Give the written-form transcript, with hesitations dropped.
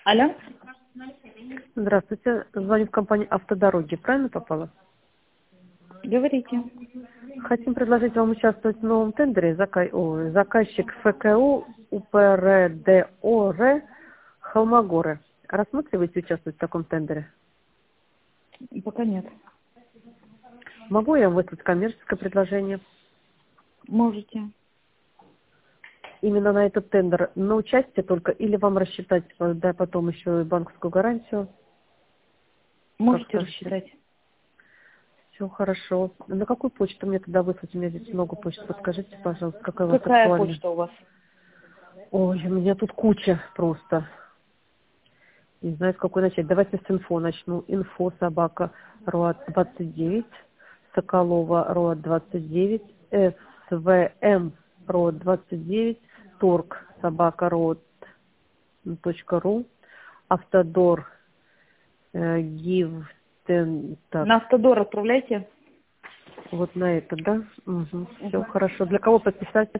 Алло? Здравствуйте. Звоню в компанию «Автодороги». Правильно попала? Говорите. Хотим предложить вам участвовать в новом тендере. Заказчик ФКУ УПРДОР Холмогоры. Рассматриваете участвовать в таком тендере? Пока нет. Могу я вам выслать коммерческое предложение? Можете. Именно на этот тендер на участие только или вам рассчитать, да, потом еще и банковскую гарантию? Можете рассчитать. Все хорошо. На какую почту мне тогда выслать? У меня здесь много почт. Подскажите, пожалуйста, какая у вас Какая актуальная? почта у вас? Ой, у меня тут куча просто. Не знаю, с какой начать. Давайте с инфо начну. Инфо собака РОАД 29, Соколова РОАД 29, СВМ РОАД 29, Торг собака РОАД .ру, Автодор Гивтен. Так, На Автодор отправляйте. вот на это, да? Угу. Все хорошо. Для кого подписать?